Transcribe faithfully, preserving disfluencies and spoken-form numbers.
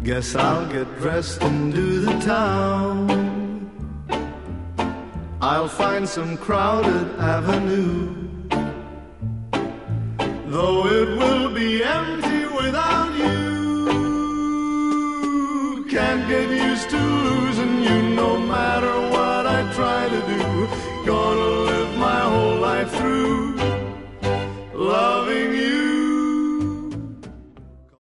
Guess I'll get dressed and do the town. I'll find some crowded avenue, though it will be empty without you. Can't get used to losing you no matter what I try to do. Gonna live my whole life through